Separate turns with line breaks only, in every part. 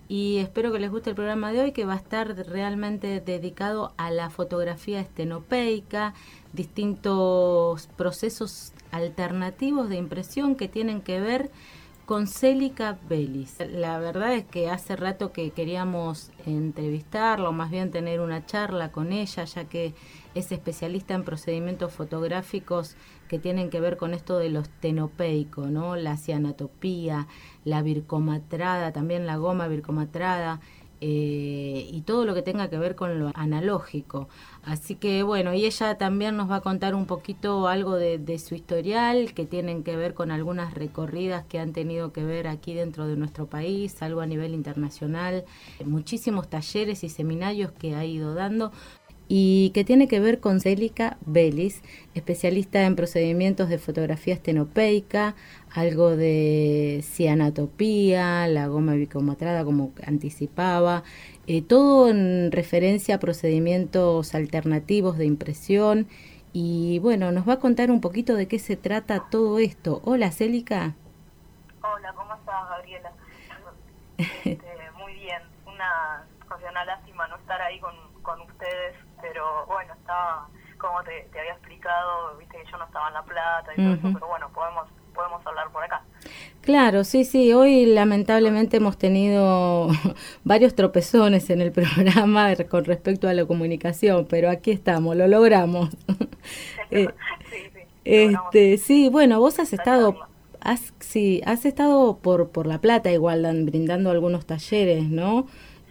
y espero que les guste el programa de hoy, que va a estar realmente dedicado a la fotografía estenopeica, distintos procesos alternativos de impresión que tienen que ver con Célica Bellis. La verdad es que hace rato que queríamos entrevistarla, o más bien tener una charla con ella, ya que es especialista en procedimientos fotográficos que tienen que ver con esto de lo estenopeico, ¿no? La cianotopía, la vircomatrada, también la goma vircomatrada, y todo lo que tenga que ver con lo analógico. Así que bueno, y ella también nos va a contar un poquito algo de su historial, que tienen que ver con algunas recorridas que han tenido que ver aquí dentro de nuestro país, algo a nivel internacional, muchísimos talleres y seminarios que ha ido dando, y que tiene que ver con Célica Bellis, especialista en procedimientos de fotografía estenopeica, algo de cianotopía, la goma bicomatrada como anticipaba, todo en referencia a procedimientos alternativos de impresión. Y bueno, nos va a contar un poquito de qué se trata todo esto. Hola, Célica.
Hola, ¿cómo estás, Gabriela? Muy bien. Una lástima no estar ahí con ustedes, pero bueno, estaba, como te había explicado, viste que yo no estaba en La Plata y todo eso, pero bueno, podemos hablar por acá.
Claro, sí, sí. Hoy lamentablemente hemos tenido varios tropezones en el programa con respecto a la comunicación, pero aquí estamos, lo logramos.
Sí,
Sí, bueno, vos has estado, has estado por La Plata igual brindando algunos talleres, ¿no?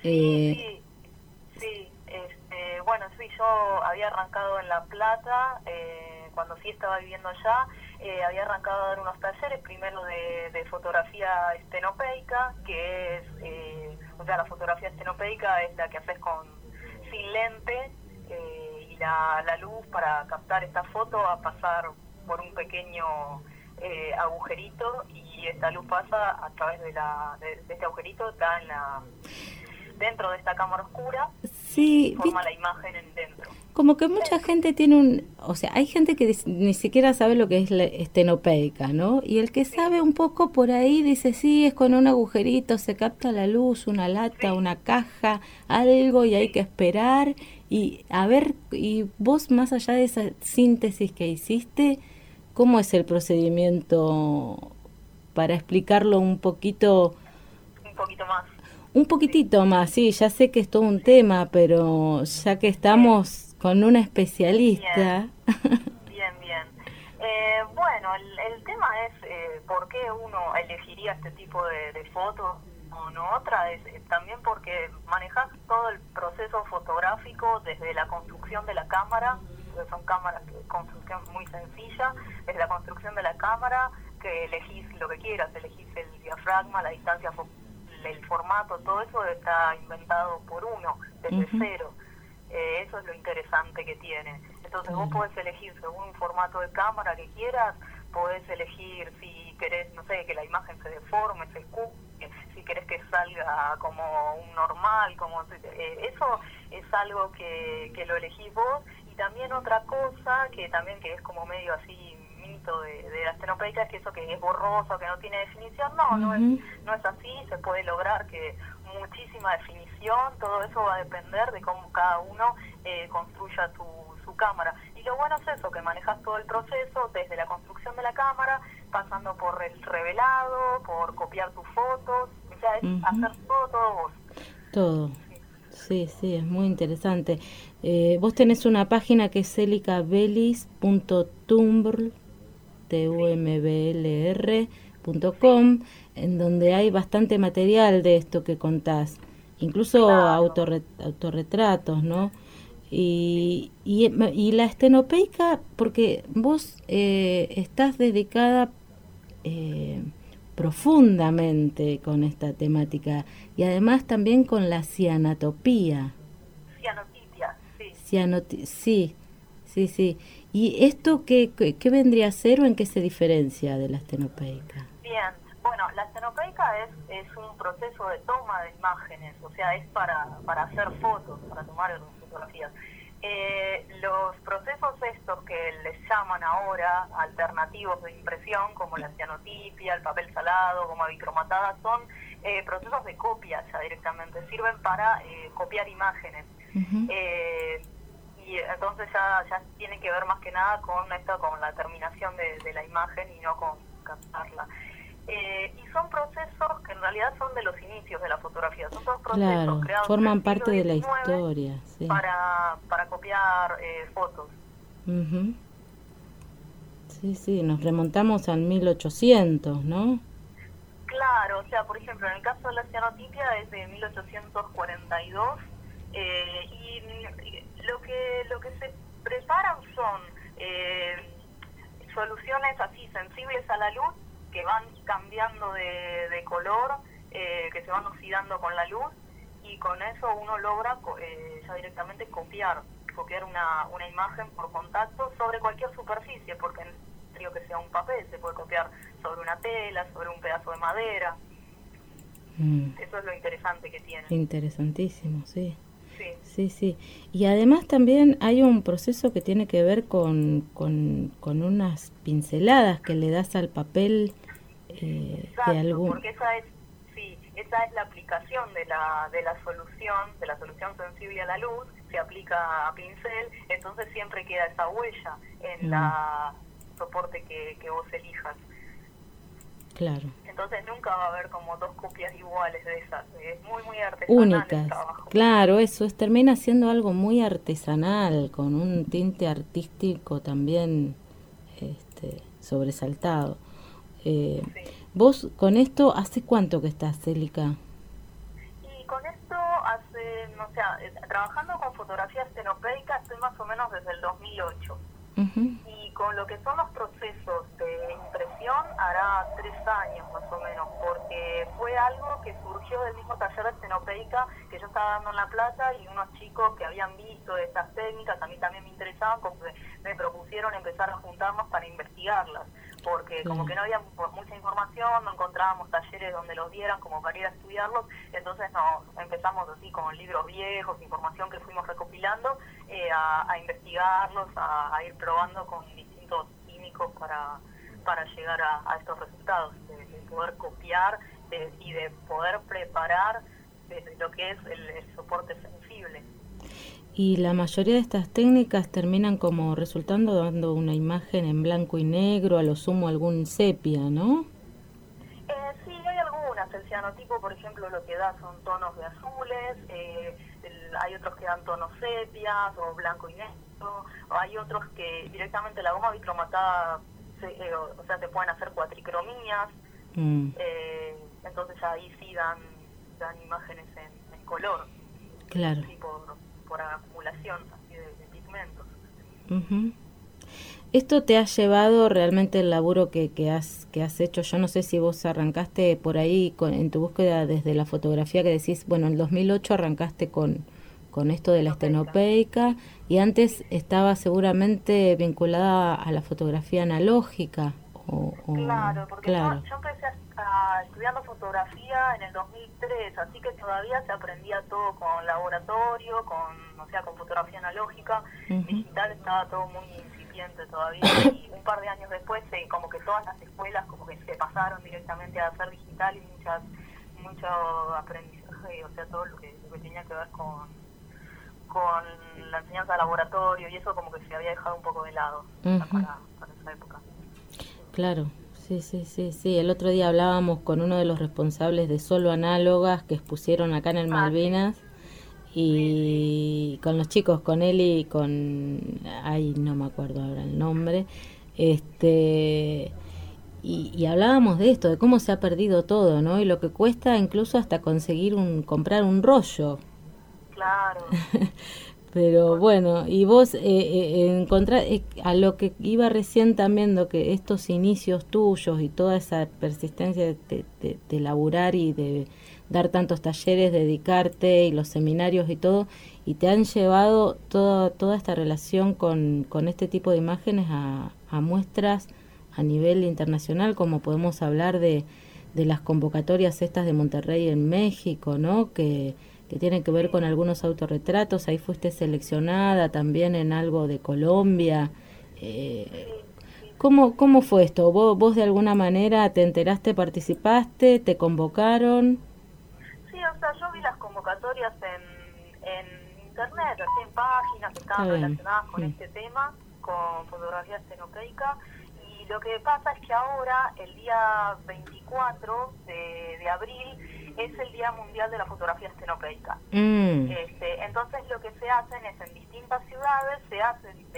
Bueno, sí, yo había arrancado en La Plata, cuando sí estaba viviendo allá, había arrancado a dar unos talleres, primero de fotografía estenopeica, que es, la fotografía estenopeica es la que haces sin lente, y la luz para captar esta foto va a pasar por un pequeño agujerito, y esta luz pasa a través de este agujerito, está dentro de esta cámara oscura,
sí,
y forma la imagen dentro.
Como que mucha gente tiene o sea, hay gente que ni siquiera sabe lo que es la estenopeica, ¿no? Y el que sabe un poco por ahí dice, sí, es con un agujerito, se capta la luz, una lata, una caja, algo, y hay que esperar. Y a ver, y vos, más allá de esa síntesis que hiciste, ¿cómo es el procedimiento para explicarlo un poquito?
Un poquito más.
Un poquitito más, sí, ya sé que es todo un tema, pero ya que estamos con una especialista.
Bien. Bueno, el tema es por qué uno elegiría este tipo de fotos o no otra, es también porque manejas todo el proceso fotográfico desde la construcción de la cámara, porque son cámaras de construcción muy sencilla, desde la construcción de la cámara, que elegís lo que quieras, elegís el diafragma, la distancia focal, el formato, todo eso está inventado por uno, desde cero. Eso es lo interesante que tiene. Entonces vos podés elegir según un formato de cámara que quieras, podés elegir si querés, no sé, que la imagen se deforme, se escuche, si querés que salga como un normal, eso es algo que lo elegís vos. Y también otra cosa que es como medio así de la estenopeica, es que eso que es borroso, que no tiene definición, no es así. Se puede lograr que muchísima definición, todo eso va a depender de cómo cada uno construya su cámara. Y lo bueno es eso, que manejas todo el proceso, desde la construcción de la cámara, pasando por el revelado, por copiar tus fotos, o sea, es hacer todo vos.
Todo. Sí, es muy interesante. Vos tenés una página que es celicabelis.tumblr.com, en donde hay bastante material de esto que contás, incluso autorretratos, ¿no? Y la estenopeica, porque vos estás dedicada profundamente con esta temática, y además también con la cianotopía.
Sí.
Sí. ¿Y esto qué vendría a ser o en qué se diferencia de la estenopeica?
Bien, bueno, la estenopeica es un proceso de toma de imágenes, o sea, es para hacer fotos, para tomar fotografías. Los procesos estos que les llaman ahora alternativos de impresión, como la cianotipia, el papel salado, goma bicromatada, son procesos de copia ya directamente, sirven para copiar imágenes.
Uh-huh.
Y entonces ya tiene que ver más que nada con esto, con la terminación de la imagen y no con captarla. Y son procesos que en realidad son de los inicios de la fotografía, son todos procesos creados
forman
en el
parte de la
siglo XIX
historia, sí.
para copiar fotos.
Uh-huh. Sí, nos remontamos al 1800, ¿no?
Claro, o sea, por ejemplo, en el caso de la cianotipia es de 1842, y lo que se preparan son soluciones así sensibles a la luz, que van cambiando de color, que se van oxidando con la luz, y con eso uno logra ya directamente copiar una imagen por contacto sobre cualquier superficie, porque en serio que sea un papel, se puede copiar sobre una tela, sobre un pedazo de madera. Eso es lo interesante que tiene.
Interesantísimo, sí.
Sí.
Y además también hay un proceso que tiene que ver con unas pinceladas que le das al papel.
Exacto,
de algún...
porque esa es la aplicación de la solución sensible a la luz, se aplica a pincel, entonces siempre queda esa huella en la soporte que vos elijas.
Claro.
Entonces nunca va a haber como dos copias iguales de esas, es muy artesanal.
Únicas,
el trabajo.
Claro, termina siendo algo muy artesanal, con un tinte artístico también sobresaltado.
Sí.
¿Vos con esto hace cuánto que estás, Célica?
Y con esto trabajando con fotografía estenopeica estoy más o menos desde el 2008.
Uh-huh.
Y con lo que son los procesos de impresión hará 3 años más o menos, porque fue algo que surgió del mismo taller de estenopeica que yo estaba dando en La Plata, y unos chicos que habían visto estas técnicas, a mí también me interesaban, como que me propusieron empezar a juntarnos para investigarlas, porque como que no había mucha información, no encontrábamos talleres donde los dieran como para ir a estudiarlos, entonces empezamos así con libros viejos, información que fuimos recopilando, a investigarlos, a ir probando con distintos químicos para llegar a estos resultados, de poder copiar y de poder preparar desde lo que es el soporte sensible.
Y la mayoría de estas técnicas terminan como resultando dando una imagen en blanco y negro, a lo sumo algún sepia, ¿no?
Sí, hay algunas. El cianotipo, por ejemplo, lo que da son tonos de azules, hay otros que dan tonos sepias o blanco y negro, o hay otros que directamente la goma bicromatada, se pueden hacer cuatricromías, entonces ahí sí dan imágenes en color.
Claro.
Sí, por acumulación así de pigmentos.
Uh-huh. Esto te ha llevado realmente el laburo que has hecho. Yo no sé si vos arrancaste por ahí en tu búsqueda desde la fotografía, que decís, bueno, en 2008 arrancaste con esto de la estenopeica, y antes estaba seguramente vinculada a la fotografía analógica.
Claro, porque yo empecé estudiando fotografía en el 2003, así que todavía se aprendía todo con laboratorio, con fotografía analógica. Uh-huh. Digital estaba todo muy incipiente todavía, y un par de años después como que todas las escuelas como que se pasaron directamente a hacer digital, y mucho aprendizaje, o sea, todo lo que tenía que ver con la enseñanza de laboratorio y eso como que se había dejado un poco de lado. Uh-huh. para esa época.
Claro, sí. El otro día hablábamos con uno de los responsables de Solo Análogas que expusieron acá en el Malvinas, y con los chicos, con él y con... Ay, no me acuerdo ahora el nombre. Y hablábamos de esto, de cómo se ha perdido todo, ¿no? Y lo que cuesta incluso hasta comprar un rollo.
Claro.
Pero bueno, y vos a lo que iba recién también, que estos inicios tuyos y toda esa persistencia de laburar y de dar tantos talleres, dedicarte y los seminarios y todo, y te han llevado toda esta relación con este tipo de imágenes a muestras a nivel internacional, como podemos hablar de las convocatorias estas de Monterrey en México, ¿no? Que tienen que ver con algunos autorretratos. Ahí fuiste seleccionada también en algo de Colombia. ¿Cómo fue esto? ¿Vos de alguna manera te enteraste, participaste, te convocaron?
o sea, yo vi las convocatorias en internet, así en páginas que estaban relacionadas con este tema, con fotografía estenopeica, y lo que pasa es que ahora, el día 24 de abril, es el Día Mundial de la Fotografía Estenopeica. Entonces lo que se hacen es, en distintas ciudades, se hacen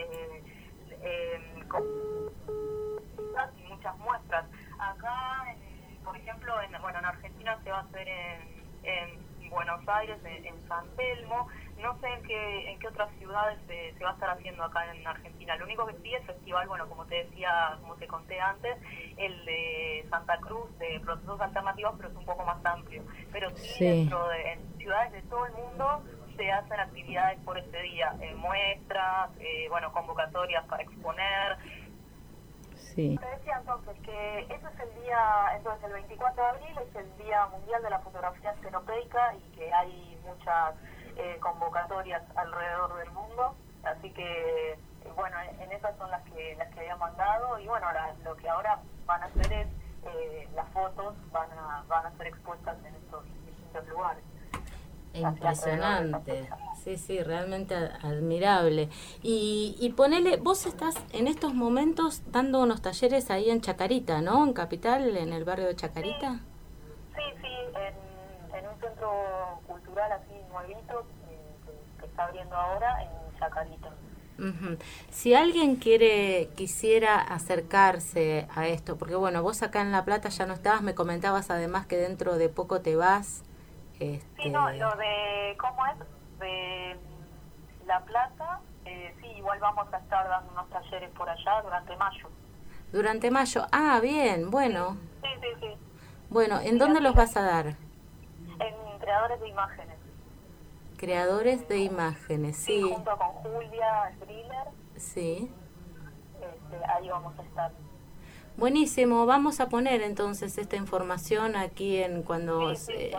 y muchas muestras. Acá, por ejemplo, en Argentina se va a hacer en Buenos Aires, en San Telmo. No sé en qué otras ciudades se va a estar haciendo acá en Argentina. Lo único que sí es festival, como te decía, como te conté antes, el de Santa Cruz, de procesos alternativos, pero es un poco más amplio. Pero sí. En ciudades de todo el mundo se hacen actividades por este día, muestras, convocatorias para exponer.
Sí.
Te decía entonces que ese es el día, entonces el 24 de abril es el Día Mundial de la Fotografía Estenopeica, y que hay muchas convocatorias alrededor del mundo, así que en esas son las que había mandado, y lo que ahora van a hacer es las fotos van a ser expuestas en estos distintos lugares.
Impresionante, sí, realmente admirable. Y ponele, vos estás en estos momentos dando unos talleres ahí en Chacarita, ¿no? En Capital, en el barrio de Chacarita.
Sí, en un centro cultural así nuevito que está abriendo ahora en Chacarita.
Uh-huh. Si alguien quisiera acercarse a esto, porque vos acá en La Plata ya no estabas, me comentabas además que dentro de poco te vas.
Sí, no, lo de, ¿cómo es? De La Plata, sí, igual vamos a estar dando unos talleres por allá durante mayo.
¿Durante mayo? Ah, bien, bueno.
Sí.
Bueno, ¿en dónde los vas a dar?
En Creadores de Imágenes.
Creadores de Imágenes, sí.
Sí, junto con Julia Spriller.
Sí.
Ahí vamos a estar.
Buenísimo, vamos a poner entonces esta información aquí cuando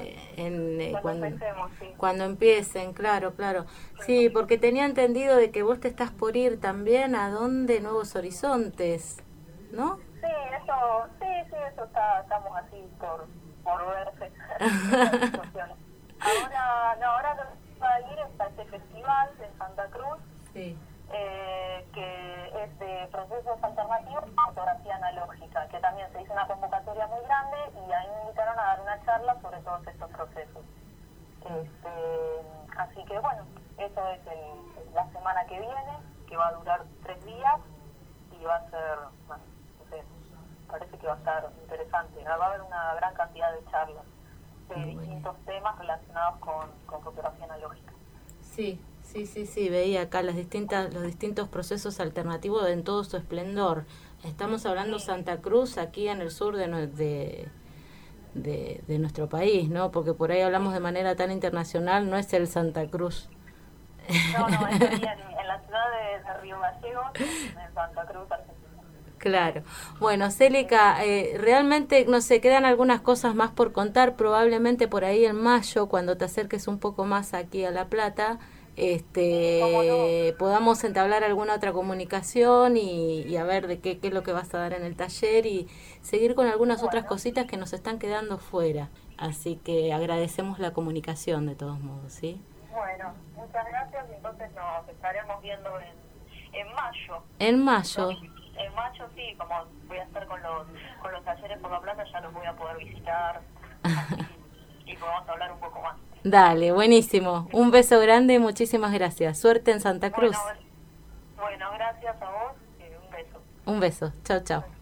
empiecen, claro. Sí, porque tenía entendido de que vos te estás por ir también a ¿dónde? Nuevos Horizontes, ¿no?
Sí, eso estamos así por verse. Ahora lo que va a ir es a este festival de Santa Cruz.
Sí.
Que es de procesos alternativos y fotografía analógica, que también se hizo una convocatoria muy grande, y ahí me invitaron a dar una charla sobre todos estos procesos. Así que eso es la semana que viene, que va a durar 3 días, y va a ser, parece que va a estar interesante. Va a haber una gran cantidad de charlas de distintos temas relacionados con fotografía analógica.
Sí, veía acá los distintos procesos alternativos en todo su esplendor. Estamos hablando Santa Cruz, aquí en el sur de nuestro país, ¿no? Porque por ahí hablamos de manera tan internacional, no es el Santa Cruz.
No, es aquí en la ciudad de Río Gallegos, en Santa Cruz, Argentina.
Claro. Bueno, Célica, realmente, no sé, quedan algunas cosas más por contar, probablemente por ahí en mayo, cuando te acerques un poco más aquí a La Plata, podamos entablar alguna otra comunicación y a ver de qué es lo que vas a dar en el taller, y seguir con algunas otras cositas que nos están quedando fuera. Así que agradecemos la comunicación de todos modos, ¿sí?
Bueno, muchas gracias, y entonces nos estaremos viendo en mayo.
En mayo.
En mayo sí, como voy a estar con los talleres por La Plata, ya los voy a poder visitar y podemos hablar un poco más.
Dale, buenísimo. Un beso grande y muchísimas gracias. Suerte en Santa Cruz.
Bueno, gracias a vos. Un beso.
Un beso. Chao.